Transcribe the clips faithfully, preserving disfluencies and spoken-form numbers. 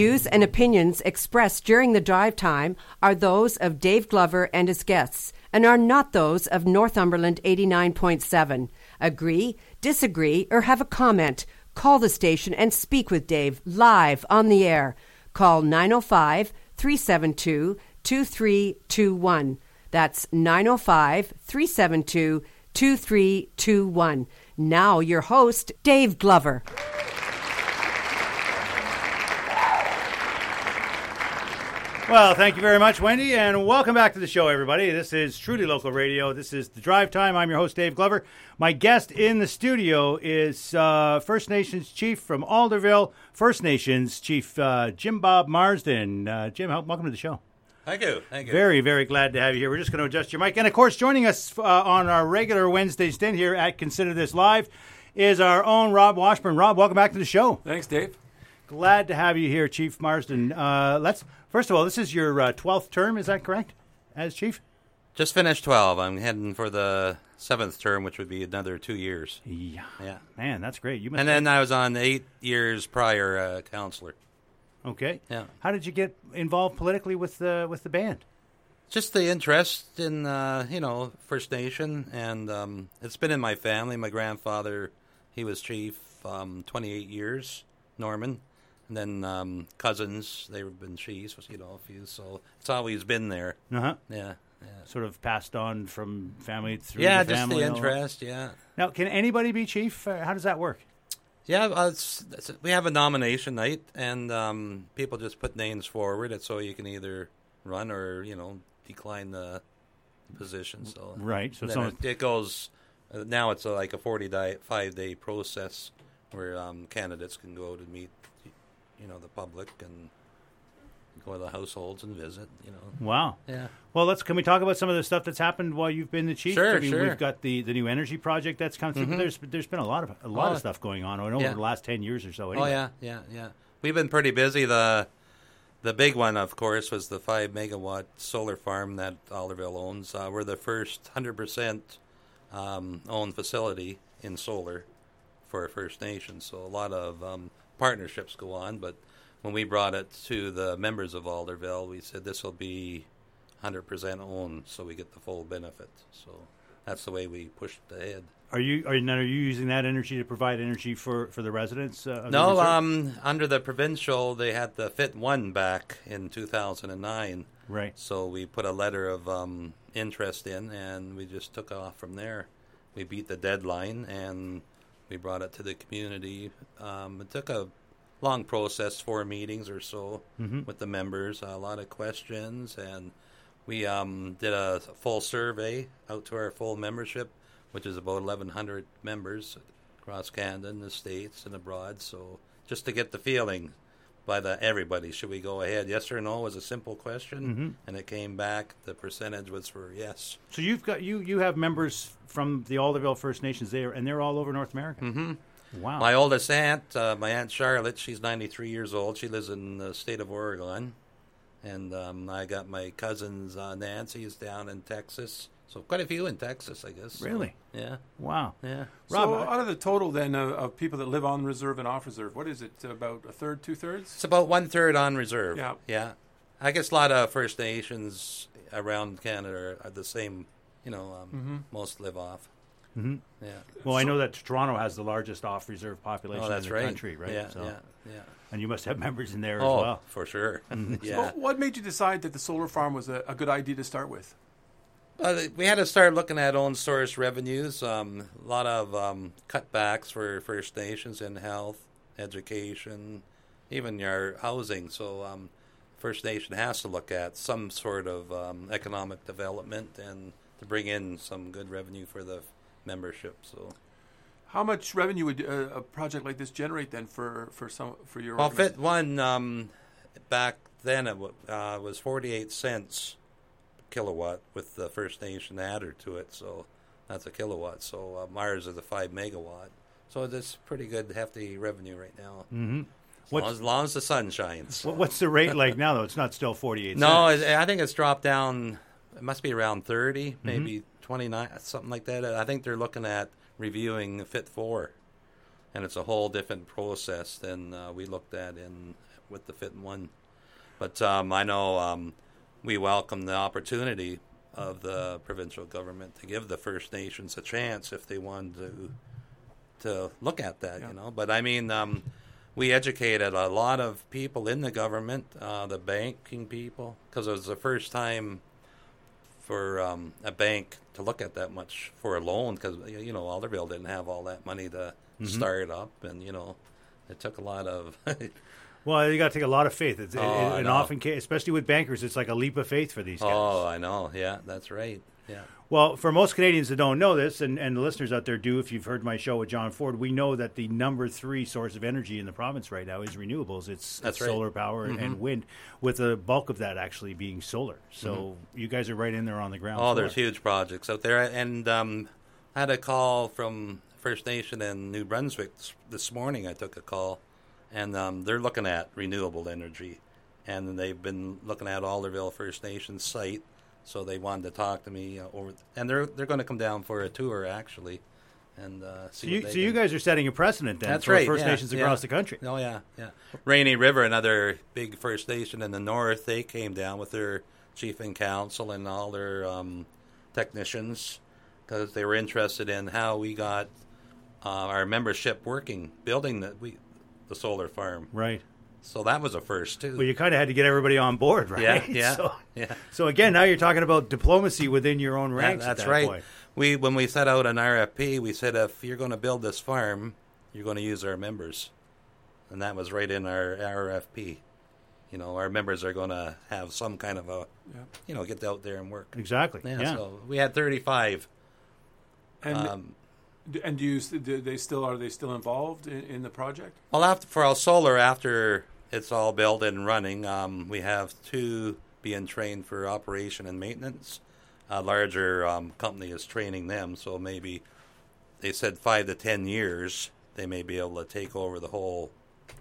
Views and opinions expressed during the drive time are those of Dave Glover and his guests and are not those of Northumberland eighty-nine point seven. Agree, disagree, or have a comment? Call the station and speak with Dave live on the air. Call nine oh five, three seven two, two three two one. That's nine oh five, three seven two, two three two one. Now your host, Dave Glover. Well, thank you very much, Wendy, and welcome back to the show, everybody. This is Truly Local Radio. This is The Drive Time. I'm your host, Dave Glover. My guest in the studio is uh, First Nations Chief from Alderville, First Nations Chief uh, Jim Bob Marsden. Uh, Jim, welcome to the show. Thank you. Thank you. Very, very glad to have you here. We're just going to adjust your mic. And, of course, joining us uh, on our regular Wednesday stint here at Consider This Live is our own Rob Washburn. Rob, welcome back to the show. Thanks, Dave. Glad to have you here, Chief Marsden. Uh, let's first of all, this is your uh, twelfth term, is that correct, as Chief? Just finished twelve. I'm heading for the seventh term, which would be another two years. Yeah, yeah. Man, that's great. You must and then I was on eight years prior uh, counselor. Okay. Yeah. How did you get involved politically with the with the band? Just the interest in uh, you know First Nation, and um, it's been in my family. My grandfather, he was chief um, twenty-eight years, Norman. And then um, cousins, they've been chiefs, you know, a few. So it's always been there. Uh-huh. Yeah, yeah. Sort of passed on from family through yeah, the family. Yeah, just the interest, yeah. Now, can anybody be chief? How does that work? Yeah, uh, it's, it's, we have a nomination night, and um, people just put names forward. It's so you can either run or, you know, decline the position. So Right. So someone... it, it goes, uh, now it's a, like a forty-five day process where um, candidates can go to meet you know, the public and go to the households and visit, you know. Wow. Yeah. Well, let's, can we talk about some of the stuff that's happened while you've been the chief? Sure, I mean, sure. We've got the, the new energy project that's come through. Mm-hmm. There's there's been a lot of a lot oh, of stuff going on over yeah. the last ten years or so. Anyway. Oh, yeah, yeah, yeah. We've been pretty busy. The the big one, of course, was the five megawatt solar farm that Alderville owns. Uh, we're the first one hundred percent um, owned facility in solar for First Nations. So a lot of um, partnerships go on, but when we brought it to the members of Alderville, we said this will be one hundred percent owned, so we get the full benefit. So that's the way we pushed ahead. Are you are you, now, are you using that energy to provide energy for, for the residents? Uh, of no, the um, under the provincial, they had the Fit One back in two thousand nine. Right. So we put a letter of um, interest in, and we just took off from there. We beat the deadline, and we brought it to the community. Um, it took a long process, four meetings or so mm-hmm. with the members, a lot of questions, and we um, did a full survey out to our full membership, which is about eleven hundred members across Canada and the States and abroad. So just to get the feeling by the everybody, should we go ahead? Yes or no was a simple question, mm-hmm. and it came back. The percentage was for yes. So you've got you you have members from the Alderville First Nations there, and they're all over North America. Mm-hmm. Wow. My oldest aunt, uh, my Aunt Charlotte, she's ninety-three years old. She lives in the state of Oregon. And um, I got my cousins, uh, Nancy's down in Texas. So quite a few in Texas, I guess. Really? So, yeah. Wow. Yeah. So Rob, out of the total then of, of people that live on reserve and off reserve, what is it, about a third, two-thirds? It's about one-third on reserve. Yeah. Yeah. I guess a lot of First Nations around Canada are the same, you know, um, mm-hmm. most live off. Mm-hmm. Yeah. Well, I know that Toronto has the largest off-reserve population oh, that's in the right. country, right? Yeah, so, yeah, yeah. And you must have members in there oh, as well. for sure. Mm-hmm. Yeah. So what made you decide that the solar farm was a, a good idea to start with? Uh, we had to start looking at own source revenues. Um, a lot of um, cutbacks for First Nations in health, education, even your housing. So um, First Nation has to look at some sort of um, economic development and to bring in some good revenue for the membership. So, how much revenue would uh, a project like this generate then for for some for your? Well, Fit One um, back then it w- uh, was forty-eight cents kilowatt with the First Nation adder to it, so that's a kilowatt. So uh, Mars is a five megawatt. So it's pretty good, hefty revenue right now. Mm-hmm. As long as, as long as the sun shines. What's the rate like now, though? It's not still forty-eight no, cents. No, I think it's dropped down. It must be around thirty, mm-hmm. maybe twenty-nine, something like that. I think they're looking at reviewing Fit four, and it's a whole different process than uh, we looked at in with the Fit in One. But um, I know um, we welcome the opportunity of the provincial government to give the First Nations a chance if they wanted to to look at that, yeah. you know. But I mean, um, we educated a lot of people in the government, uh, the banking people, because it was the first time for um, a bank to look at that much for a loan, because, you know, Alderville didn't have all that money to mm-hmm. start up, and, you know, it took a lot of... Well, you got to take a lot of faith. It's, oh, it, and often, especially with bankers, it's like a leap of faith for these guys. Oh, I know. Yeah, that's right. Yeah. Well, for most Canadians that don't know this, and, and the listeners out there do, if you've heard my show with John Ford, we know that the number three source of energy in the province right now is renewables. It's, That's it's right. solar power mm-hmm. and wind, with the bulk of that actually being solar. So mm-hmm. you guys are right in there on the ground. Oh, floor. There's huge projects out there. And um, I had a call from First Nation in New Brunswick this morning. I took a call, and um, they're looking at renewable energy. And they've been looking at Alderville First Nation site. So they wanted to talk to me uh, over, and they're they're going to come down for a tour actually, and uh, see. So, you, what they so you guys are setting a precedent then That's for right, First yeah, Nations yeah. across the country. Oh yeah, yeah. Rainy River, another big First Nation in the north, they came down with their chief and council and all their um, technicians because they were interested in how we got uh, our membership working, building the we the solar farm. Right. So that was a first, too. Well, you kind of had to get everybody on board, right? Yeah, yeah, so, yeah. So, again, now you're talking about diplomacy within your own ranks. That, that's at that right. Point. We When we set out an R F P, we said if you're going to build this farm, you're going to use our members. And that was right in our R F P. You know, our members are going to have some kind of a, yeah. you know, get out there and work. Exactly, yeah. yeah. So we had thirty-five. And... Um, And do you do they still are they still involved in, in the project? Well, after for our solar, after it's all built and running, um, we have two being trained for operation and maintenance. A larger um, company is training them, so maybe they said five to ten years they may be able to take over the whole,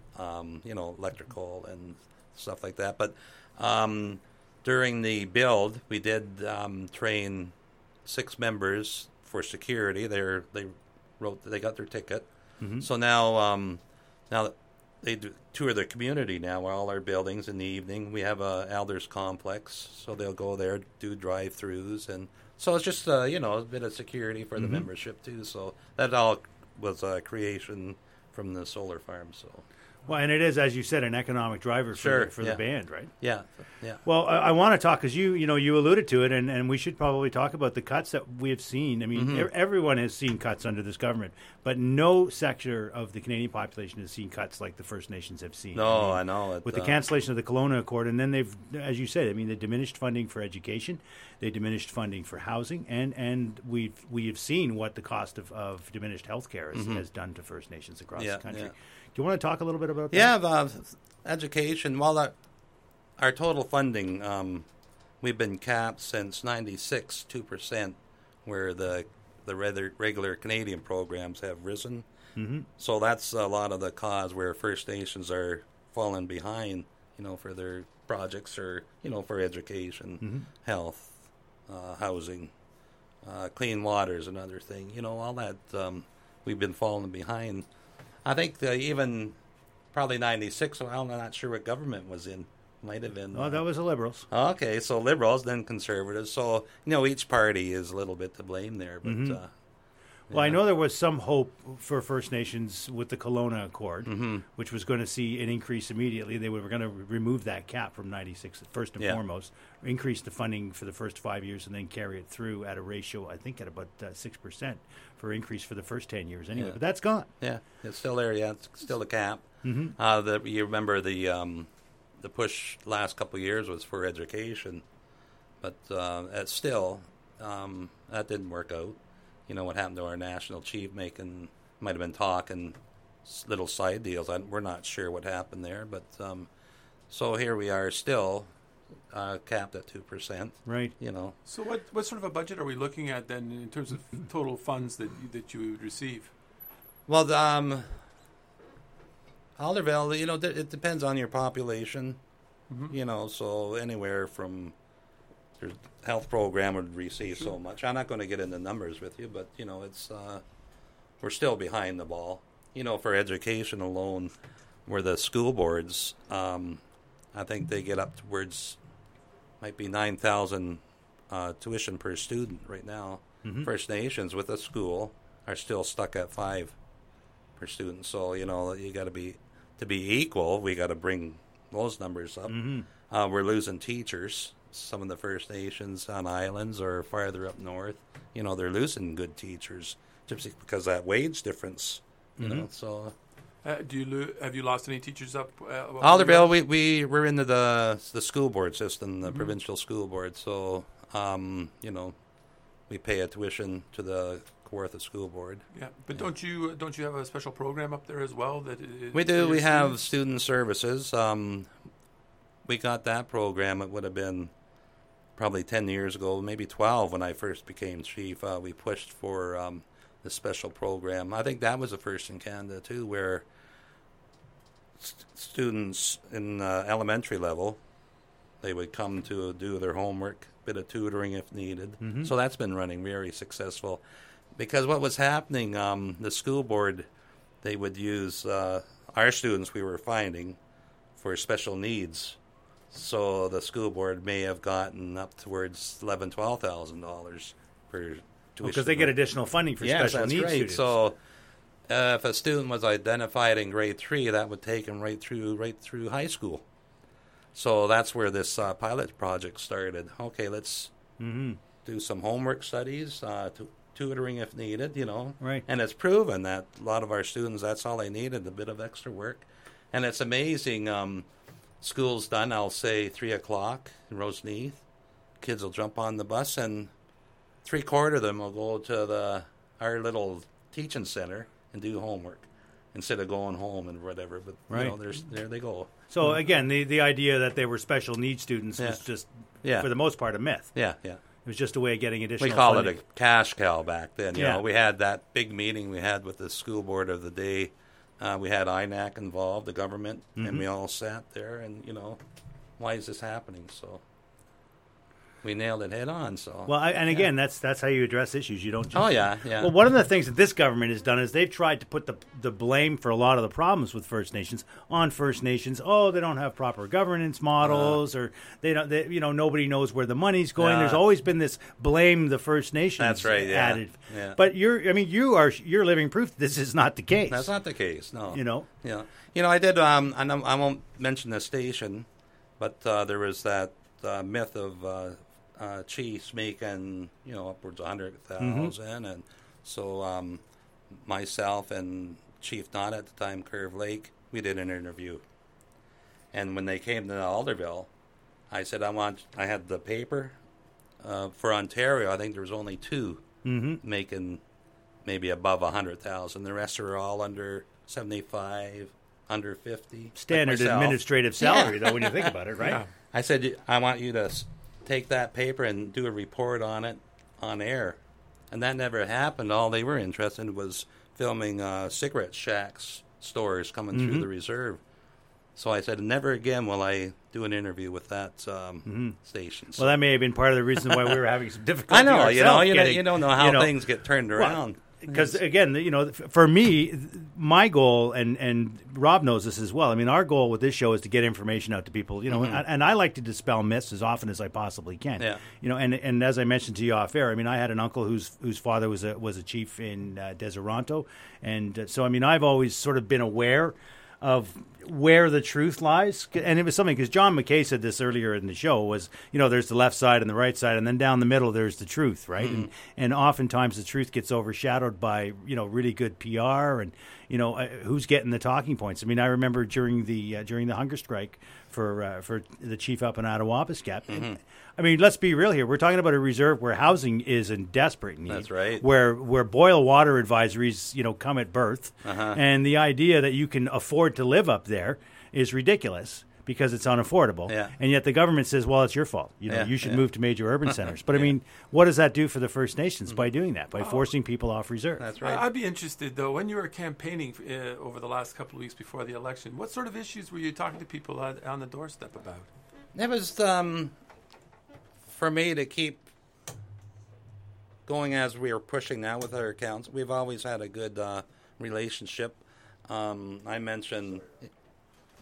um, you know, electrical and stuff like that. But um, during the build, we did um, train six members for security. They're they wrote they got their ticket. Mm-hmm. So now um, now they do tour the community now. All our buildings in the evening. We have a elders complex, so they'll go there, do drive-throughs, and so it's just uh, you know a bit of security for the mm-hmm. membership too. So that all was a creation from the solar farm. So. Well, and it is, as you said, an economic driver for, sure, the, for yeah. the band, right? Yeah, yeah. Well, I, I want to talk, because you, you know, you alluded to it, and, and we should probably talk about the cuts that we have seen. I mean, mm-hmm. e- everyone has seen cuts under this government, but no sector of the Canadian population has seen cuts like the First Nations have seen. No, I, mean, I know. It, with uh, the cancellation of the Kelowna Accord, and then they've, as you said, I mean, they diminished funding for education, they diminished funding for housing, and, and we've we have seen what the cost of, of diminished health care has, mm-hmm. has done to First Nations across yeah, the country. Yeah. Do you want to talk a little bit about that? Yeah, uh, education. Well, our, our total funding, um, we've been capped since ninety-six, two percent, where the the regular, regular Canadian programs have risen. Mm-hmm. So that's a lot of the cause where First Nations are falling behind, you know, for their projects or, you know, for education, mm-hmm. health, uh, housing, uh, clean water is another thing. You know, all that um, we've been falling behind. I think the, even probably ninety-six, well, I'm not sure what government was in. Might have been. Oh, that was the Liberals. Okay, so Liberals, then Conservatives. So, you know, each party is a little bit to blame there. But mm-hmm. uh, Well, I know there was some hope for First Nations with the Kelowna Accord, mm-hmm. which was going to see an increase immediately. They were going to remove that cap from ninety-six, first and yeah. foremost, increase the funding for the first five years, and then carry it through at a ratio, I think, at about uh, six percent for increase for the first ten years anyway. Yeah. But that's gone. Yeah, it's still there. Yeah, it's still a cap. Mm-hmm. Uh, the, you remember the um, the push last couple of years was for education, but uh, it's still, um, that didn't work out. You know what happened to our national chief making, might have been talking little side deals. I, we're not sure what happened there, but um, so here we are still uh, capped at two percent. Right. You know. So what what sort of a budget are we looking at then in terms of total funds that you, that you would receive? Well, um, Alderville, you know, th- it depends on your population. Mm-hmm. You know, so anywhere from your health program would receive sure. so much. I'm not going to get into numbers with you, but you know, it's uh, we're still behind the ball. You know, for education alone, where the school boards, um, I think they get up towards, might be nine thousand uh, tuition per student right now. Mm-hmm. First Nations with a school are still stuck at five per student. So, you know, you got to be, to be equal, we got to bring those numbers up. Mm-hmm. Uh, we're losing teachers. Some of the First Nations on islands or farther up north, you know, they're losing good teachers just because of that wage difference, you mm-hmm. know, so... Uh, do you lo- have you lost any teachers up? Uh, Alderville, we we we're into the the school board system, the mm-hmm. provincial school board. So, um, you know, we pay a tuition to the Kawartha School Board. Yeah, but yeah. don't you don't you have a special program up there as well? That it, we do. We have student services. Um, we got that program. It would have been probably ten years ago, maybe twelve, when I first became chief. Uh, we pushed for. Um, the special program. I think that was the first in Canada, too, where st- students in uh, elementary level, they would come to do their homework, bit of tutoring if needed. Mm-hmm. So that's been running very successful. Because what was happening, um, the school board, they would use uh, our students we were finding for special needs. So the school board may have gotten up towards eleven thousand dollars, twelve thousand dollars per because they get additional funding for yes, special that's needs right. students. So, uh, if a student was identified in grade three, that would take him right through, right through high school. So that's where this uh, pilot project started. Okay, let's mm-hmm. do some homework studies, uh, tu- tutoring if needed. You know, right? And it's proven that a lot of our students, that's all they needed—a bit of extra work. And it's amazing. Um, school's done. I'll say three o'clock in Roseneath. Kids will jump on the bus and. Three quarter of them will go to the our little teaching center and do homework instead of going home and whatever. But right. you know, there's there they go. So again, the the idea that they were special needs students yeah. was just, yeah. for the most part, a myth. Yeah, yeah. It was just a way of getting additional. We called funding. it a cash cow back then. You yeah. know, we had that big meeting we had with the school board of the day. Uh, we had I N A C involved, the government, mm-hmm. and we all sat there and you know, why is this happening? So. We nailed it head on. So well, I, and yeah. again, that's that's how you address issues. You don't. Just, oh yeah, yeah. Well, one of the things that this government has done is they've tried to put the the blame for a lot of the problems with First Nations on First Nations. Oh, they don't have proper governance models, uh, or they don't. They, you know, nobody knows where the money's going. Uh, There's always been this blame the First Nations. That's right. Yeah. Added. Yeah. But you're. I mean, you are. You're living proof this is not the case. That's not the case. No. You know. Yeah. You know, I did. Um, and I won't mention the station, but uh, there was that uh, myth of. Uh, Uh, chiefs making, you know, upwards of one hundred thousand. Mm-hmm. And so um, myself and Chief Don at the time, Curve Lake, we did an interview. And when they came to Alderville, I said, I want, I had the paper uh, for Ontario. I think there was only two mm-hmm. making maybe above one hundred thousand. The rest are all under seventy-five, under fifty. Standard like administrative salary, yeah. though, when you think about it, right? Yeah. I said, I want you to take that paper and do a report on it on air. And that never happened. All they were interested in was filming uh, cigarette shacks stores coming mm-hmm. through the reserve. So I said, never again will I do an interview with that um, mm-hmm. station. So well, that may have been part of the reason why we were having some difficulty. I know, you know, you, getting, know, you don't know how you know, things get turned around. Because, well, again, you know, for me, my goal, and, and Rob knows this as well, I mean, our goal with this show is to get information out to people, you know, mm-hmm. and, and I like to dispel myths as often as I possibly can. Yeah. You know, and and as I mentioned to you off air, I mean, I had an uncle whose whose father was a, was a chief in uh, Deseronto, and uh, so, I mean, I've always sort of been aware of where the truth lies. And it was something, because John McKay said this earlier in the show, was, you know, there's the left side and the right side, and then down the middle there's the truth, right? Mm-hmm. And, and oftentimes the truth gets overshadowed by, you know, really good P R and, you know, uh, who's getting the talking points. I mean, I remember during the uh, during the hunger strike for uh, for the chief up in Attawapiskat. Mm-hmm. I mean, let's be real here. We're talking about a reserve where housing is in desperate need. That's right. Where where boil water advisories, you know, come at birth, uh-huh. and the idea that you can afford to live up there is ridiculous because it's unaffordable. Yeah. And yet the government says, well, it's your fault. You know, yeah, you should yeah. move to major urban centers. But yeah. I mean, what does that do for the First Nations mm-hmm. by doing that, by oh. forcing people off reserve? That's right. I'd be interested, though, when you were campaigning uh, over the last couple of weeks before the election, what sort of issues were you talking to people on, on the doorstep about? It was um, for me to keep going as we are pushing now with our accounts. We've always had a good uh, relationship. Um, I mentioned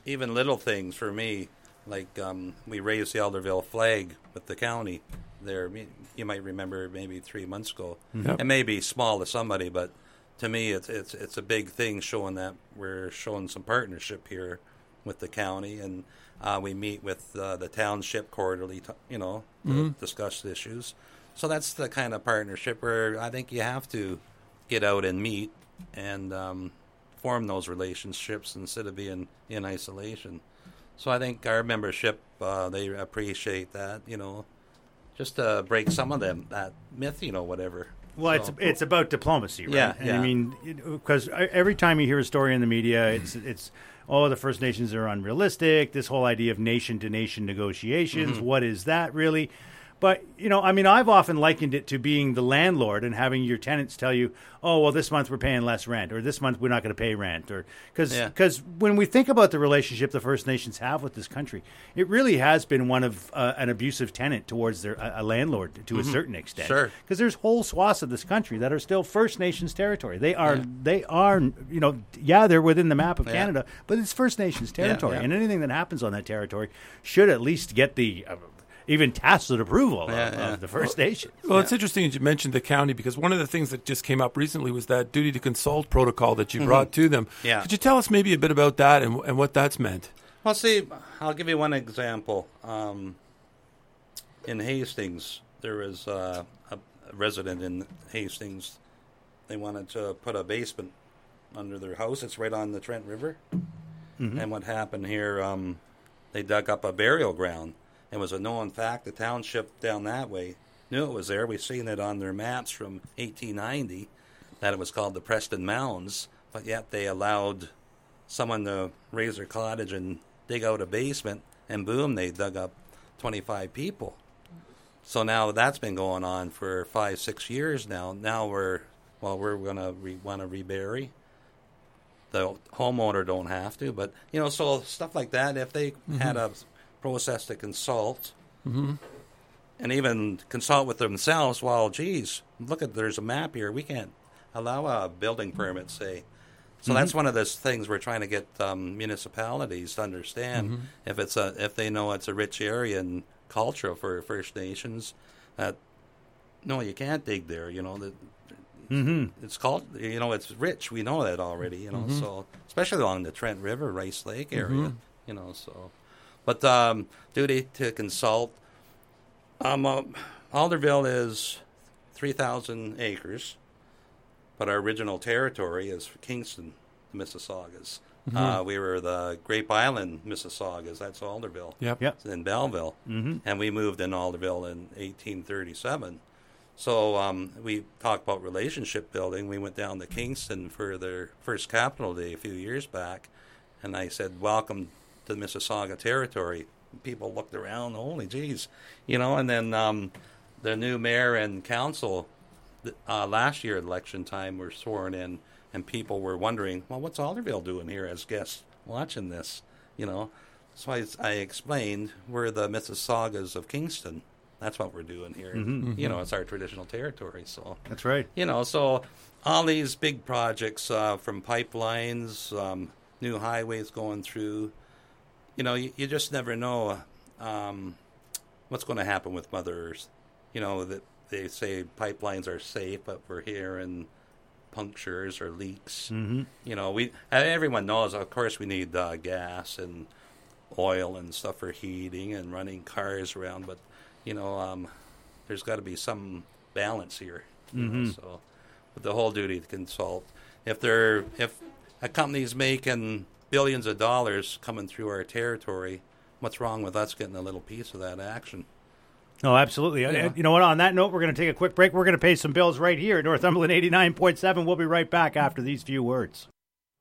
even little things for me, like um, we raised the Alderville flag with the county there. You might remember maybe three months ago. Yep. It may be small to somebody, but to me, it's it's it's a big thing, showing that we're showing some partnership here with the county, and uh, we meet with uh, the township quarterly, to, you know, to Mm-hmm. discuss issues. So that's the kind of partnership where I think you have to get out and meet and um, form those relationships instead of being in isolation. So I think our membership, uh, they appreciate that, you know, just to break some of them, that myth, you know, whatever. Well, it's So- it's about diplomacy, right? Yeah, And yeah. I mean, because every time you hear a story in the media, it's it's oh, the First Nations are unrealistic. This whole idea of nation to nation negotiations, Mm-hmm. what is that really? But you know, I mean, I've often likened it to being the landlord and having your tenants tell you, "Oh, well, this month we're paying less rent, or this month we're not going to pay rent," or because Yeah. because when we think about the relationship the First Nations have with this country, it really has been one of uh, an abusive tenant towards their a, a landlord to a certain extent. Sure. Because there's whole swaths of this country that are still First Nations territory. They are, Yeah. they are, you know, yeah, they're within the map of Yeah. Canada, but it's First Nations territory, yeah. and anything that happens on that territory should at least get the uh, even tacit approval Yeah, of, yeah. of the First Nations. Well, it's interesting that you mentioned the county, because one of the things that just came up recently was that duty to consult protocol that you brought to them. Yeah. Could you tell us maybe a bit about that and, and what that's meant? Well, see, I'll give you one example. Um, in Hastings, there was uh, a resident in Hastings. They wanted to put a basement under their house. It's right on the Trent River. Mm-hmm. And what happened here, um, they dug up a burial ground. It was a known fact. The township down that way knew it was there. We've seen it on their maps from eighteen ninety, that it was called the Preston Mounds, but yet they allowed someone to raise their cottage and dig out a basement, and boom, they dug up twenty-five people. So now that's been going on for five, six years now. Now we're, well, we're going to re- want to rebury. The homeowner don't have to, but, you know, so stuff like that, if they Mm-hmm. had a process to consult, mm-hmm. and even consult with themselves, well, geez, look at, there's a map here. We can't allow a building permit, say. So that's one of those things we're trying to get um, municipalities to understand. Mm-hmm. If it's a, if they know it's a rich area and culture for First Nations, that no, you can't dig there. You know that Mm-hmm. it's called. You know, it's rich. We know that already. You know, so especially along the Trent River, Rice Lake area. You know, so but um, duty to consult. Um, uh, Alderville is three thousand acres. But our original territory is Kingston, the Mississaugas. Uh, we were the Grape Island Mississaugas. That's Alderville. Yep. Yep. It's in Belleville. Mm-hmm. And we moved in Alderville in eighteen thirty-seven. So um, we talked about relationship building. We went down to Kingston for their first Capital Day a few years back. And I said, welcome to the Mississauga territory. People looked around, holy geez. You know, and then um, the new mayor and council Uh, last year at election time were sworn in, and people were wondering, well, what's Alderville doing here as guests watching this? You know, so I, I explained we're the Mississaugas of Kingston. That's what we're doing here. Mm-hmm. You know, it's our traditional territory. So That's right. you know, so all these big projects uh, from pipelines, um, new highways going through. You know, you, you just never know um, what's going to happen with Mother Earth. You know that. They say pipelines are safe, but we're hearing punctures or leaks. Mm-hmm. You know, we everyone knows. Of course, we need uh, gas and oil and stuff for heating and running cars around. But you know, um, there's got to be some balance here. You Mm-hmm. know, so, with the whole duty to consult, if they're if a company's making billions of dollars coming through our territory, what's wrong with us getting a little piece of that action? Oh, absolutely. Yeah. Uh, You know what? On that note, we're going to take a quick break. We're going to pay some bills right here at Northumberland eighty-nine point seven. We'll be right back after these few words.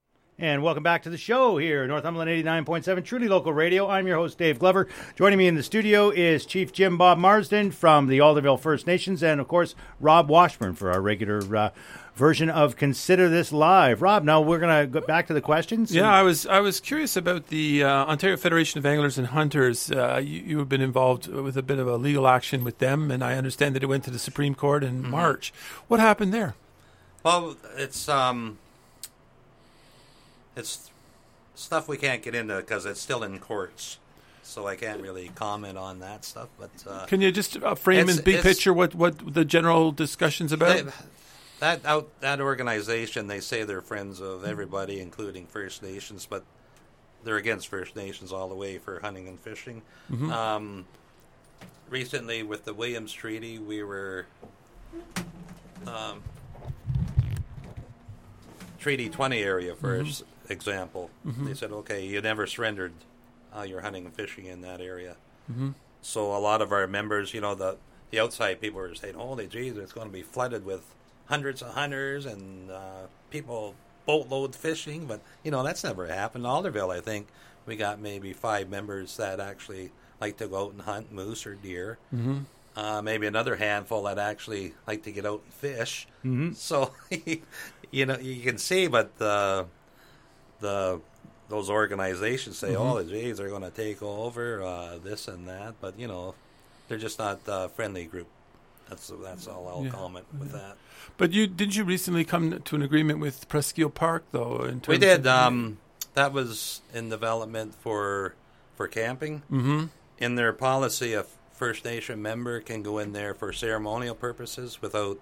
And welcome back to the show here at Northumberland eighty-nine point seven, truly local radio. I'm your host, Dave Glover. Joining me in the studio is Chief Jim Bob Marsden from the Alderville First Nations, and, of course, Rob Washburn for our regular uh, version of Consider This Live. Rob, now we're going to go back to the questions. Yeah, I was I was curious about the uh, Ontario Federation of Anglers and Hunters. Uh, you, you have been involved with a bit of a legal action with them, and I understand that it went to the Supreme Court in Mm-hmm. March. What happened there? Well, it's um, it's stuff we can't get into because it's still in courts. So I can't really comment on that stuff. But uh, can you just uh, frame in big picture what, what the general discussion's about? They, that out that organization, they say they're friends of everybody, including First Nations, but they're against First Nations all the way for hunting and fishing. Mm-hmm. Um, recently, with the Williams Treaty, we were um, Treaty twenty area, for mm-hmm. example. Mm-hmm. They said, okay, you never surrendered. Uh, you're hunting and fishing in that area. Mm-hmm. So a lot of our members, you know, the the outside people were saying, holy jeez, it's going to be flooded with hundreds of hunters and uh, people boatload fishing. But, you know, that's never happened. In Alderville, I think, we got maybe five members that actually like to go out and hunt moose or deer. Mm-hmm. Uh, maybe another handful that actually like to get out and fish. Mm-hmm. So, you know, you can see, but the the... those organizations say, mm-hmm. oh, geez, they're going to take over uh, this and that. But, you know, they're just not a friendly group. That's that's all I'll yeah. comment with yeah. that. But you didn't you recently come to an agreement with Presqu'île Park, though? In terms we did. Of, um, that was in development for for camping. Mm-hmm. In their policy, a First Nation member can go in there for ceremonial purposes without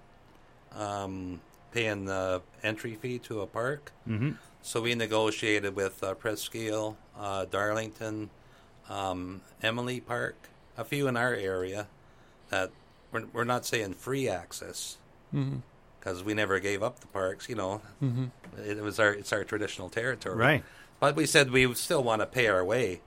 um, paying the entry fee to a park. Mm-hmm. So we negotiated with uh, Presqu'île, uh, Darlington, um, Emily Park, a few in our area that we're, we're not saying free access because mm-hmm. we never gave up the parks. You know, mm-hmm. it was our it's our traditional territory, right? But we said we still want to pay our way.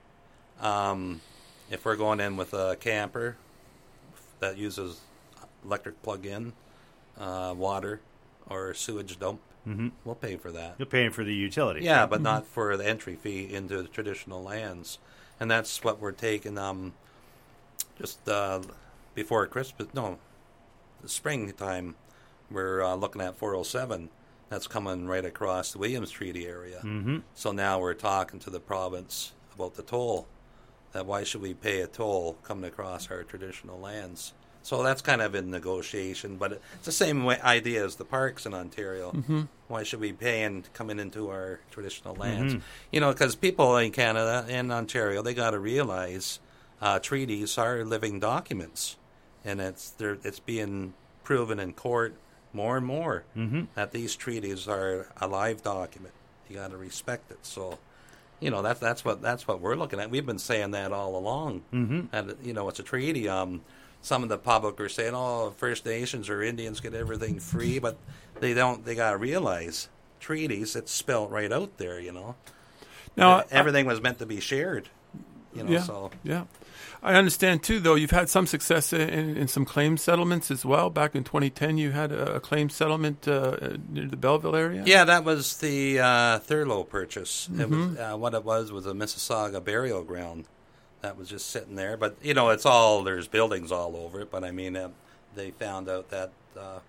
Um, if we're going in with a camper that uses electric plug-in, uh, water, or sewage dump. Mm-hmm. We'll pay for that. You're paying for the utility. Yeah, but mm-hmm. not for the entry fee into the traditional lands. And that's what we're taking um, just uh, before Christmas. No, the springtime, we're uh, looking at four oh seven. That's coming right across the Williams Treaty area. Mm-hmm. So now we're talking to the province about the toll, that why should we pay a toll coming across our traditional lands? So that's kind of in negotiation, but it's the same way, idea as the parks in Ontario. Mm-hmm. Why should we pay and coming into our traditional lands? Mm-hmm. You know, because people in Canada and Ontario, they got to realize uh, treaties are living documents, and it's they're, it's being proven in court more and more mm-hmm. that these treaties are a live document. You got to respect it. So, you know, that's that's what that's what we're looking at. We've been saying that all along. Mm-hmm. That you know, it's a treaty. Um. Some of the public are saying, "Oh, First Nations or Indians get everything free," but they don't. They got to realize treaties. It's spelled right out there. You know, now everything I, was meant to be shared. You know, yeah, so yeah. I understand too, though. You've had some success in, in some claim settlements as well. Back in twenty ten, you had a, a claim settlement uh, near the Belleville area. Yeah, that was the uh, Thurlow purchase. Mm-hmm. It was uh, what it was was a Mississauga burial ground. That was just sitting there. But, you know, it's all, there's buildings all over it. But, I mean, uh, they found out that uh,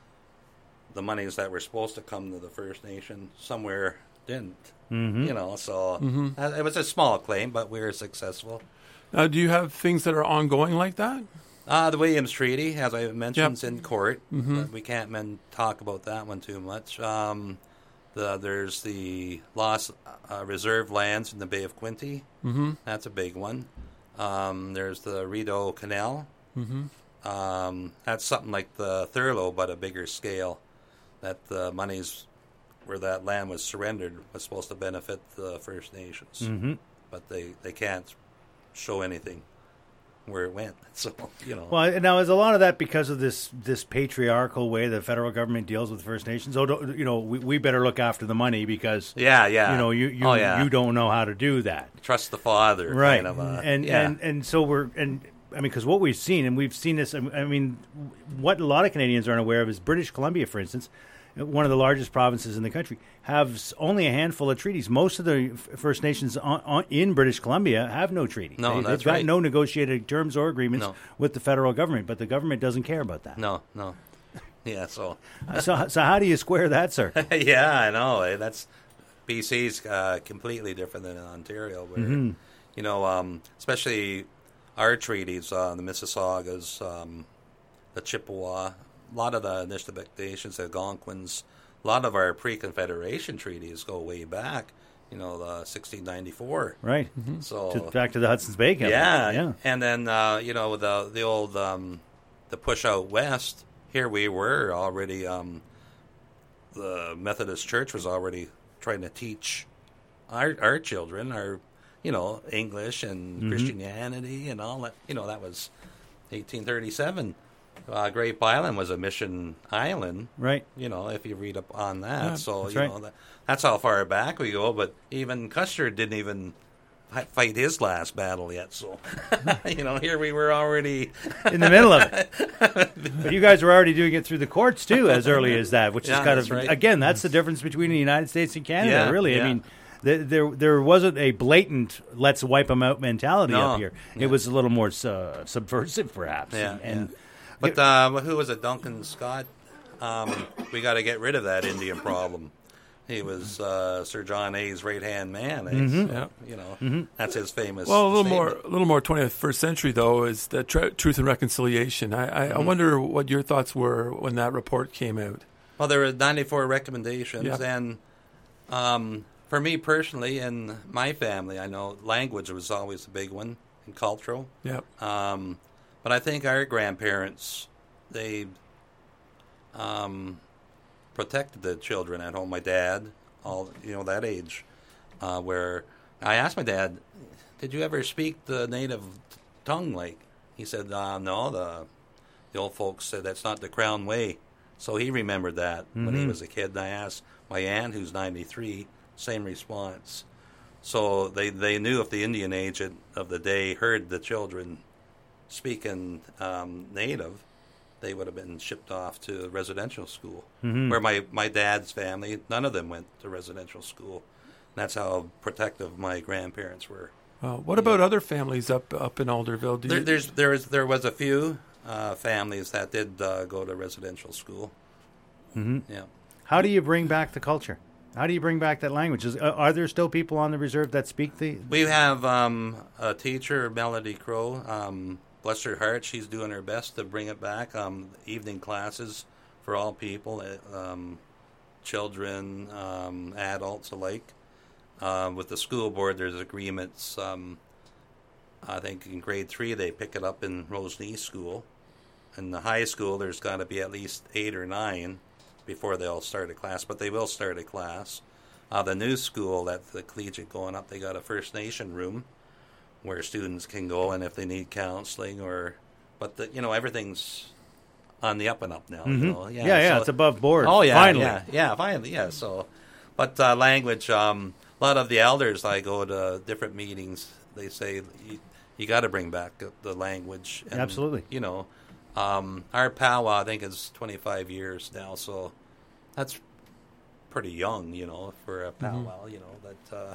the monies that were supposed to come to the First Nation somewhere didn't. Mm-hmm. You know, so mm-hmm. uh, it was a small claim, but we were successful. Now, do you have things that are ongoing like that? Uh, the Williams Treaty, as I mentioned, is yep. in court. Mm-hmm. But we can't men talk about that one too much. Um, the, there's the lost uh, reserve lands in the Bay of Quinte. Mm-hmm. That's a big one. Um, there's the Rideau Canal. Mm-hmm. Um, that's something like the Thurlow, but a bigger scale. That the monies where that land was surrendered was supposed to benefit the First Nations. Mm-hmm. But they, they can't show anything where it went. So, you know. Well, now is a lot of that because of this this patriarchal way the federal government deals with First Nations? Oh, don't, you know, we, we better look after the money because yeah, yeah, you know, you you, oh, yeah. you don't know how to do that. Trust the father, right? Kind of a, and yeah. and and so we're and I mean, because what we've seen and we've seen this. I mean, what a lot of Canadians aren't aware of is British Columbia, for instance, one of the largest provinces in the country, have only a handful of treaties. Most of the First Nations on, on, in British Columbia have no treaty. No, they, that's they've got right. no negotiated terms or agreements no. with the federal government, but the government doesn't care about that. No, no. Yeah, so. so, so how do you square that, sir? Yeah, I know. That's B C's uh, completely different than in Ontario, where mm-hmm. you know, um, especially our treaties, uh, the Mississaugas, um, the Chippewa. A lot of the Nishnabek Nations, the Algonquins, a lot of our pre-Confederation treaties go way back you know, the sixteen ninety-four. Right. Mm-hmm. So to, back to the Hudson's Bay Company. Yeah, yeah. And then uh, you know the the old um, the push out west. Here we were already. Um, the Methodist Church was already trying to teach our our children our you know English and mm-hmm. Christianity and all that. You know that was eighteen thirty-seven. Uh, Grape Island was a mission island, right? You know, if you read up on that, yeah, so you right. know that, that's how far back we go. But even Custer didn't even fight his last battle yet. So, you know, here we were already in the middle of it. But you guys were already doing it through the courts too, as early as that, which yeah, is kind of right. again, that's the difference between the United States and Canada. Yeah, really, yeah. I mean. There, there wasn't a blatant "let's wipe them out" mentality no. up here. Yeah. It was a little more uh, subversive, perhaps. Yeah, and yeah. But uh, who was it? Duncan Scott. Um, we got to get rid of that Indian problem. He was uh, Sir John A.'s right hand man. Eh? Mm-hmm. So, yeah. You know, mm-hmm. that's his famous. Well, a little statement. more, a little more twenty-first century though is the tr- Truth and Reconciliation. I, I, mm-hmm. I wonder what your thoughts were when that report came out. Well, there were ninety-four recommendations, yeah. and um, for me personally, and my family, I know language was always a big one, and cultural. Yeah. Um, but I think our grandparents, they um, protected the children at home. My dad, all you know, that age, uh, where I asked my dad, "Did you ever speak the native tongue?" Like he said, uh, "No." The the old folks said that's not the Crown way. So he remembered that mm-hmm. when he was a kid. And I asked my aunt, who's ninety-three, same response. So they, they knew if the Indian agent of the day heard the children speaking um, native, they would have been shipped off to residential school. Mm-hmm. Where my, my dad's family, none of them went to residential school. That's how protective my grandparents were. Uh, what about other families up up in Alderville? Do There, you... there's, there, was, there was a few uh, families that did uh, go to residential school. Mm-hmm. Yeah. How do you bring back the culture? How do you bring back that language? Is, uh, are there still people on the reserve that speak the... We have um, a teacher, Melody Crow. Um, bless her heart, she's doing her best to bring it back. Um, evening classes for all people, um, children, um, adults alike. Uh, with the school board, there's agreements. Um, I think in grade three, they pick it up in Rosenee School. In the high school, there's got to be at least eight or nine before they'll start a class, but they will start a class. Uh, the new school, that the collegiate going up, they got a First Nation room where students can go, and if they need counseling or, but the, you know, everything's on the up and up now. Mm-hmm. You know? Yeah, yeah, yeah so, it's above board. Oh yeah, finally. yeah, yeah, finally, yeah. So, but uh, language, um, a lot of the elders, I go to different meetings. They say you, you got to bring back the language. And, Absolutely. You know. Um, our powwow, I think, is twenty-five years now, so that's pretty young, you know, for a powwow, mm-hmm. you know. That. Uh,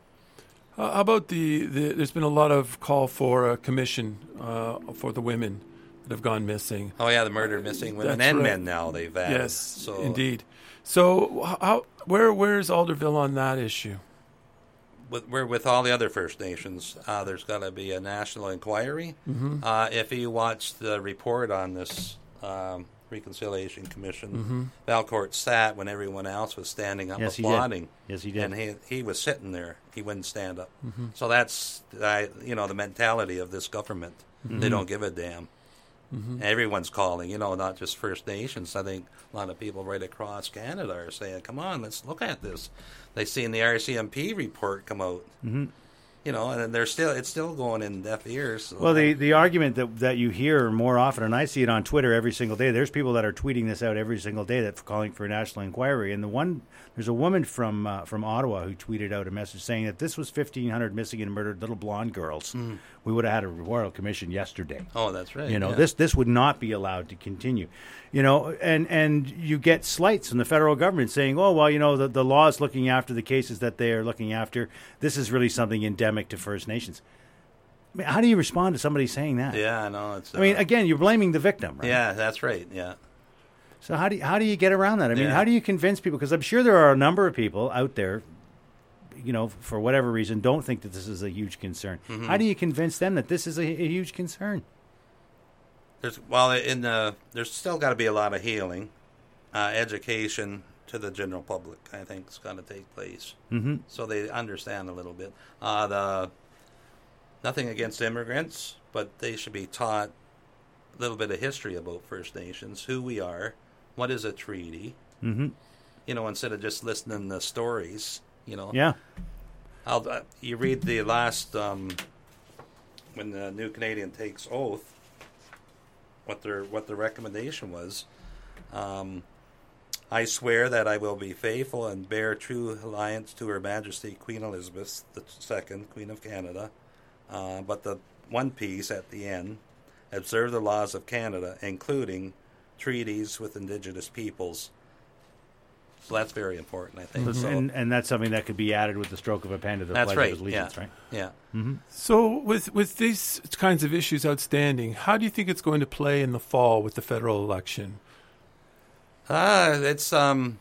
uh, how about the, the? There's been a lot of call for a commission uh, for the women that have gone missing. Oh yeah, the murdered missing women That's and right. men now they've added. Yes, so, indeed. So how where where's Alderville on that issue? With, we're with all the other First Nations. Uh, there's got to be a national inquiry. Mm-hmm. Uh, if you watch the report on this um, Reconciliation Commission, mm-hmm. Valcourt sat when everyone else was standing up yes, applauding. He yes, he did. And he he was sitting there. He wouldn't stand up. Mm-hmm. So that's uh, you know the mentality of this government. Mm-hmm. They don't give a damn. Mm-hmm. Everyone's calling, you know, not just First Nations. I think a lot of people right across Canada are saying, come on, let's look at this. They've seen the R C M P report come out, mm-hmm. you know, and they're still it's still going in deaf ears. So well, the, the argument that that you hear more often, and I see it on Twitter every single day, there's people that are tweeting this out every single day that calling for a national inquiry. And the one there's a woman from uh, from Ottawa who tweeted out a message saying that this was fifteen hundred missing and murdered little blonde girls. Mm. We would have had a royal commission yesterday. Oh, that's right. You know, yeah. this this would not be allowed to continue. You know, and, and you get slights from the federal government saying, oh, well, you know, the, the law is looking after the cases that they are looking after. This is really something endemic to First Nations. I mean, how do you respond to somebody saying that? Yeah, I know. It's, uh, I mean, again, you're blaming the victim, right? Yeah, that's right, yeah. So how do you, how do you get around that? I mean, yeah. how do you convince people? Because I'm sure there are a number of people out there, you know, for whatever reason, don't think that this is a huge concern. Mm-hmm. How do you convince them that this is a, a huge concern? There's well, in the there's still got to be a lot of healing, uh, education to the general public, I think, is going to take place. Mm-hmm. So they understand a little bit. Uh, the nothing against immigrants, but they should be taught a little bit of history about First Nations, who we are, what is a treaty, Mm-hmm. you know, instead of just listening to stories, you know. Yeah. I'll, uh, you read the last, um, when the new Canadian takes oath, what their what the recommendation was. Um, I swear that I will be faithful and bear true alliance to Her Majesty Queen Elizabeth the Second, Queen of Canada. Uh, but the one piece at the end, observe the laws of Canada, including treaties with Indigenous peoples. So that's very important, I think. Mm-hmm. So, and, and that's something that could be added with the stroke of a pen to the that's Pledge right. of Allegiance, yeah. right? Yeah. Mm-hmm. So, with with these kinds of issues outstanding, how do you think it's going to play in the fall with the federal election? Ah, it's um.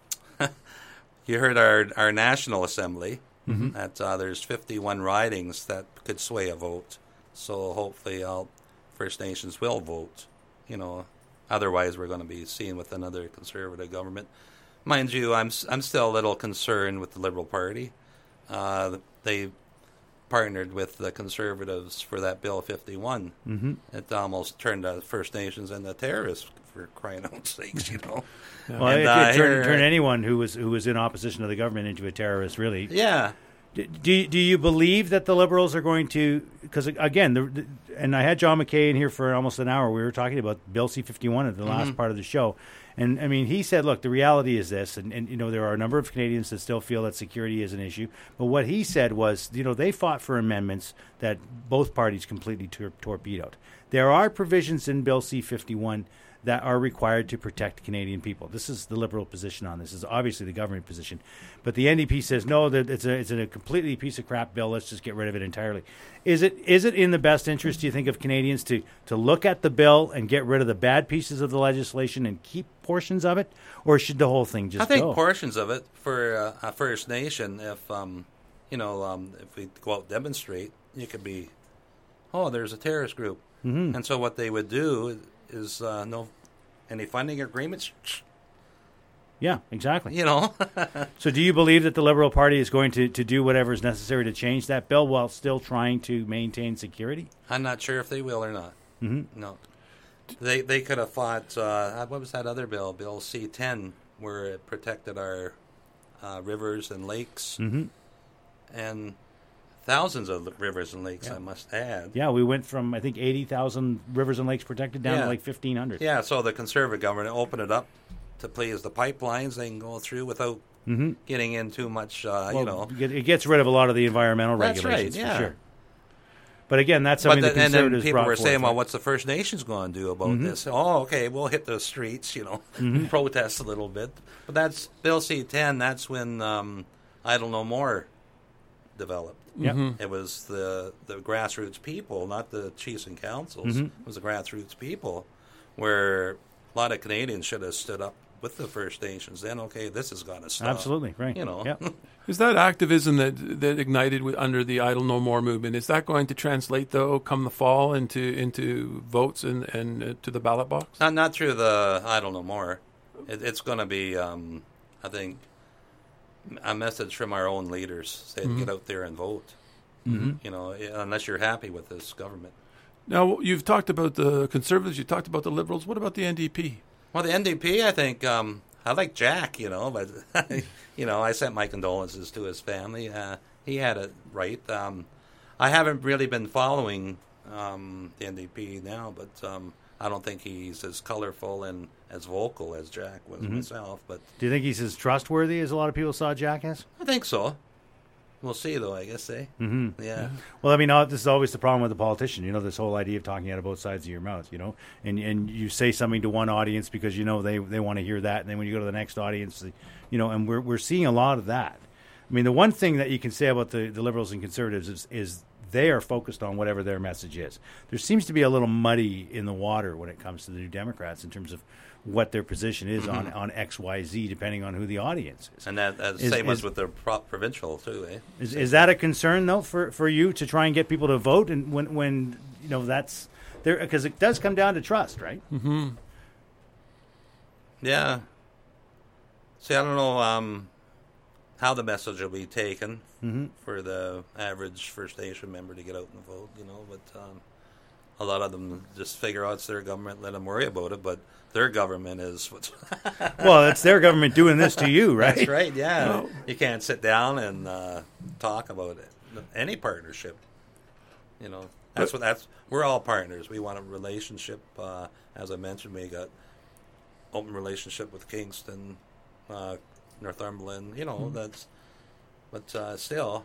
You heard our our National Assembly. Mm-hmm. That uh, there's fifty-one ridings that could sway a vote. So hopefully, all First Nations will vote. You know, otherwise we're going to be seen with another Conservative government. Mind you, I'm I'm still a little concerned with the Liberal Party. Uh, they partnered with the Conservatives for that Bill fifty-one. Mm-hmm. It almost turned the First Nations into terrorists, for crying out sakes, you know. Well, And, it, uh, it turned, here- turned anyone who was who was in opposition to the government into a terrorist, really. Yeah. Do, do you- do you believe that the Liberals are going to? Because again, the, the, and I had John McKay in here for almost an hour. We were talking about Bill C fifty-one at the last Mm-hmm. part of the show, and I mean, he said, "Look, the reality is this," and, and you know, there are a number of Canadians that still feel that security is an issue. But what he said was, you know, they fought for amendments that both parties completely tor- torpedoed. There are provisions in Bill C fifty-one that are required to protect Canadian people. This is the Liberal position on this. This is obviously the government position. But the N D P says, no, that it's a, it's a completely piece of crap bill. Let's just get rid of it entirely. Is it is it in the best interest, do you think, of Canadians to, to look at the bill and get rid of the bad pieces of the legislation and keep portions of it? Or should the whole thing just I think go? portions of it for uh, a First Nation, if, um, you know, um, if we go out and demonstrate, you could be, oh, there's a terrorist group. Mm-hmm. And so what they would do is uh, no any funding agreements, Yeah, exactly. you know. So do you believe that the Liberal Party is going to, to do whatever is necessary to change that bill while still trying to maintain security? I'm not sure if they will or not. Mm-hmm. No. They they could have fought, uh, what was that other bill, Bill C ten, where it protected our uh, rivers and lakes, Mm-hmm. and thousands of li- rivers and lakes, Yeah. I must add. Yeah, we went from, I think, eighty thousand rivers and lakes protected down Yeah. to like fifteen hundred. Yeah, so the Conservative government opened it up to please the pipelines. They can go through without Mm-hmm. getting in too much, uh, Well, you know. it it gets rid of a lot of the environmental That's right, regulations, yeah. for sure. But again, that's But something the, the and then Conservatives people brought were forth, saying, well, right? what's the First Nations going to do about Mhm. this? Oh, okay, we'll hit the streets, you know, Mm-hmm. protest a little bit. But that's Bill C ten. That's when um, Idle No More developed. Yep. Mhm. It was the the grassroots people, not the chiefs and councils. Mhm. It was the grassroots people, where a lot of Canadians should have stood up with the First Nations. Then, okay, this is going to stop. Absolutely, right. You know. Yep. Is that activism that that ignited with, under the Idle No More movement? Is that going to translate, though, come the fall into into votes and and uh, to the ballot box? Not not through the Idle No More. It, it's going to be, um, I think, a message from our own leaders saying, Mhm. get out there and vote. Mm-hmm. You know, unless you're happy with this government. Now, you've talked about the Conservatives, you talked about the Liberals. What about the N D P? Well, the N D P, I think, um, I like Jack, you know, but, you know, I sent my condolences to his family. Uh, he had it right. Um, I haven't really been following um, the N D P now, but um, I don't think he's as colorful and as vocal as Jack was Mhm. myself. But Do you think he's as trustworthy as a lot of people saw Jack as? I think so. We'll see, though, I guess, eh? Mm-hmm. Yeah. Well, I mean, uh, this is always the problem with the politician. You know, this whole idea of talking out of both sides of your mouth. You know, and and you say something to one audience because you know they, they want to hear that, and then when you go to the next audience, you know, and we're we're seeing a lot of that. I mean, the one thing that you can say about the, the Liberals and Conservatives is is they are focused on whatever their message is. There seems to be a little muddy in the water when it comes to the New Democrats in terms of what their position is on, on X, Y, Z, depending on who the audience is. And that, that Is- same is- was with the pro- provincial, too, eh? Is, is that a concern though for, for you to try and get people to vote, and when when you know that's there, because it does come down to trust, right? Mm-hmm. Yeah. See, I don't know um, how the message will be taken Mm-hmm. for the average First Nation member to get out and vote, you know, but um, a lot of them just figure out it's their government, let them worry about it, but their government is what's... Well, it's their government doing this to you, right? That's right, yeah. No. You can't sit down and uh, talk about it. Any partnership, you know, that's what that's. We're all partners. We want a relationship. Uh, as I mentioned, we got open relationship with Kingston, uh, Northumberland. You know, mm-hmm. that's. But uh, still,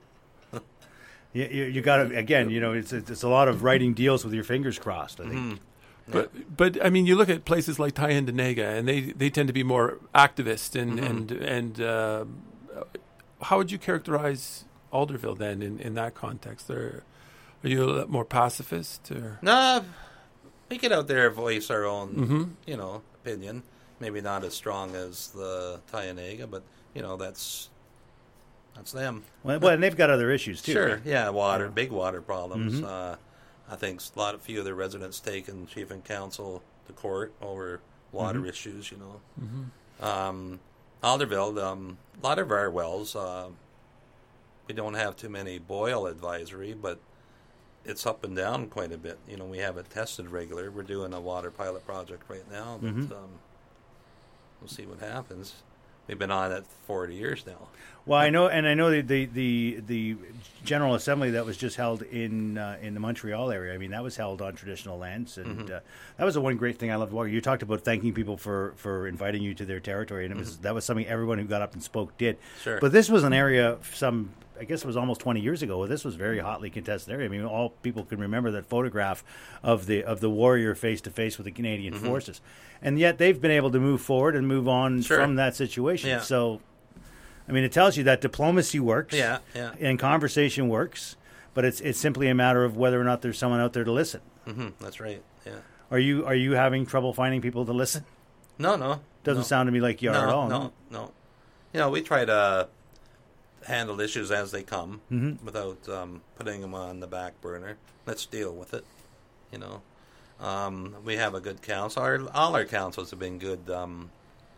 you you, you got to again. You know, it's it's a lot of writing deals with your fingers crossed. I think. Mm-hmm. But yeah. but I mean, you look at places like Tyendinaga, and they, they tend to be more activist, and Mm-hmm. and and uh, how would you characterize Alderville then in, in that context? Are are you a lot more pacifist? Or? No, we get out there and voice our own, Mm-hmm. you know, opinion. Maybe not as strong as the Tyendinaga, but you know, that's that's them. Well, well, and they've got other issues too. Sure, right? yeah, water, big water problems. Mm-hmm. Uh, I think a lot, a few of the residents taking chief and council to court over water Mm-hmm. issues. You know, Mm-hmm. um, Alderville, um, a lot of our wells, uh, we don't have too many boil advisory, but it's up and down quite a bit. You know, we have it tested regular. We're doing a water pilot project right now, but Mhm. um, we'll see what happens. We've been on it for forty years now. Well, I know, and I know the the the, the General Assembly that was just held in uh, in the Montreal area. I mean, that was held on traditional lands, and Mm-hmm. uh, that was the one great thing I loved. Walker, you talked about thanking people for, for inviting you to their territory, and it was that was something everyone who got up and spoke did. Mm-hmm. Sure. But this was an area some. I guess it was almost twenty years ago. This was a very hotly contested area. I mean, all people can remember that photograph of the of the warrior face to face with the Canadian Mm-hmm. forces, and yet they've been able to move forward and move on Sure. from that situation. Yeah. So, I mean, it tells you that diplomacy works, Yeah, yeah. and conversation works, but it's it's simply a matter of whether or not there's someone out there to listen. Mm-hmm, that's right. Yeah. Are you are you having trouble finding people to listen? No, no. Doesn't no. sound to me like you are no, at all. No, no. You know, we try to handle issues as they come Mhm. without um, putting them on the back burner. Let's deal with it. You know, um, we have a good council. Our, all our councils have been good. Um,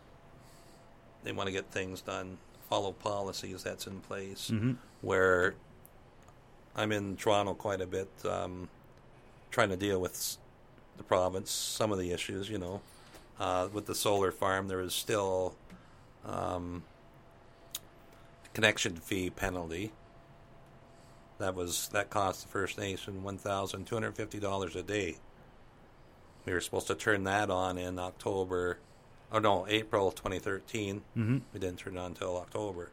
they want to get things done, follow policies that's in place. Mhm. Where I'm in Toronto quite a bit, um, trying to deal with s- the province, some of the issues. You know, uh, with the solar farm, there is still. Um, connection fee penalty. That was that cost the First Nation one thousand two hundred fifty dollars a day. We were supposed to turn that on in October, oh no, April twenty thirteen. Mm-hmm. We didn't turn it on until October.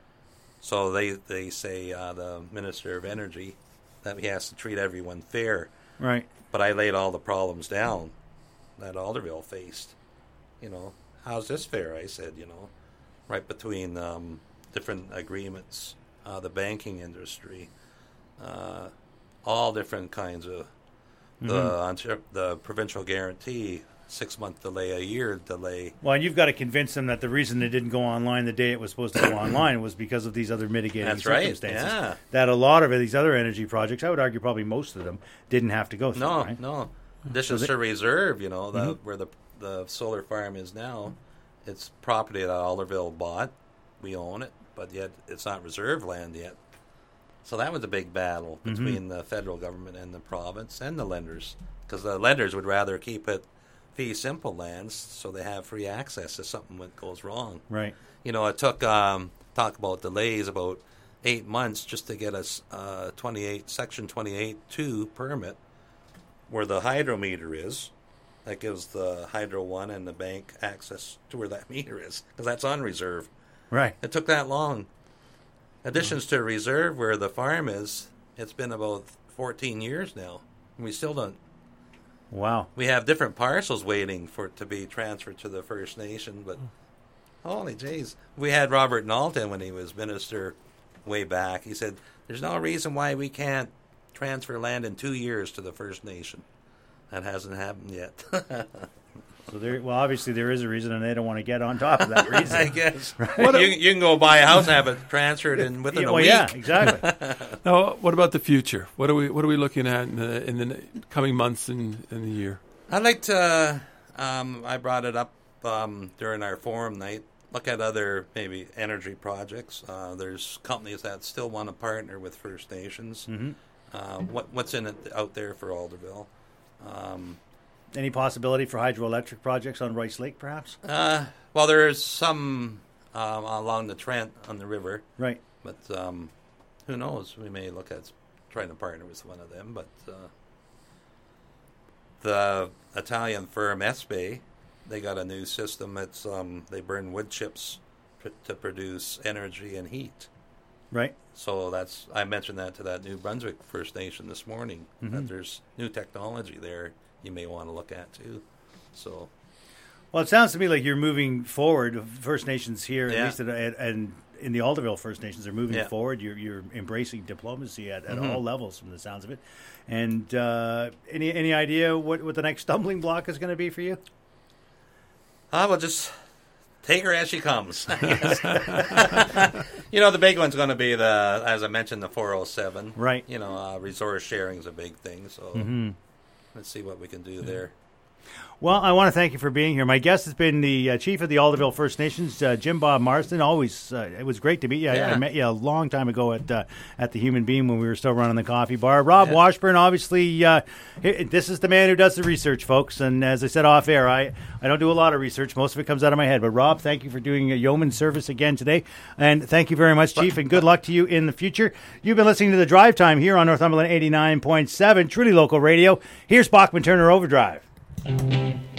So they they say uh, the Minister of Energy that he has to treat everyone fair. Right. But I laid all the problems down that Alderville faced. You know, how's this fair? I said, you know, right between. Um, different agreements, uh, the banking industry, uh, all different kinds of the mm-hmm. the provincial guarantee, six month delay, a year delay. Well, and you've got to convince them that the reason it didn't go online the day it was supposed to go online was because of these other mitigating That's right, circumstances. yeah. That a lot of these other energy projects, I would argue probably most of them, didn't have to go through. No, right? no. Additions So they- to reserve, you know, the, Mhm. where the the solar farm is now, it's property that Alderville bought. We own it, but yet it's not reserve land yet. So that was a big battle between the federal government and the province and the lenders, because the lenders would rather keep it fee simple lands so they have free access if something that goes wrong. Right. You know, it took um, talk about delays about eight months just to get us uh, twenty-eight Section twenty-eight two permit, where the hydrometer is. That gives the Hydro One and the bank access to where that meter is, because that's on reserve. Right. It took that long. Additions to reserve, where the farm is, it's been about fourteen years now. And we still don't. Wow. We have different parcels waiting for it to be transferred to the First Nation, but holy jeez. We had Robert Knowlton when he was minister way back. He said, there's no reason why we can't transfer land in two years to the First Nation. That hasn't happened yet. So there, well, obviously there is a reason, and they don't want to get on top of that reason. I guess. You, you can go buy a house and have it transferred in within Yeah, a well, week. yeah, exactly. Now, what about the future? What are we What are we looking at in the in the coming months and in the year? I'd like to. Um, I brought it up um, during our forum night. look at other maybe energy projects. Uh, there's companies that still want to partner with First Nations. Mm-hmm. Uh, what what's in it out there for Alderville? Um, Any possibility for hydroelectric projects on Rice Lake, perhaps? uh, well, there's some um, along the Trent on the river, Right. but um, who knows? We may look at trying to partner with one of them. But uh, the Italian firm Espe, they got a new system. It's um, they burn wood chips pr- to produce energy and heat. Right. So that's I mentioned that to that New Brunswick First Nation this morning. Mm-hmm. That there's new technology there you may want to look at too. So, well, it sounds to me like you're moving forward. First Nations here, Yeah. at least, at, at, and in the Alderville First Nations, are moving Yeah. forward. You're you're embracing diplomacy at, at Mhm. all levels, from the sounds of it. And uh, any any idea what, what the next stumbling block is going to be for you? I will just take her as she comes. You know, the big one's going to be the, as I mentioned, the four oh seven. Right. You know, uh, resource sharing is a big thing. So Mm-hmm. let's see what we can do there. Well, I want to thank you for being here. My guest has been the uh, chief of the Alderville First Nations, uh, Jim Bob Marsden. Always, uh, it was great to meet you. I, I Yeah. met you a long time ago at uh, at the Human Bean when we were still running the coffee bar. Rob Yeah. Washburn, obviously, uh, he- this is the man who does the research, folks. And as I said off air, I, I don't do a lot of research. Most of it comes out of my head. But Rob, thank you for doing a yeoman service again today. And thank you very much, Chief, and good luck to you in the future. You've been listening to The Drive Time here on Northumberland eighty-nine point seven, truly local radio. Here's Bachman Turner Overdrive.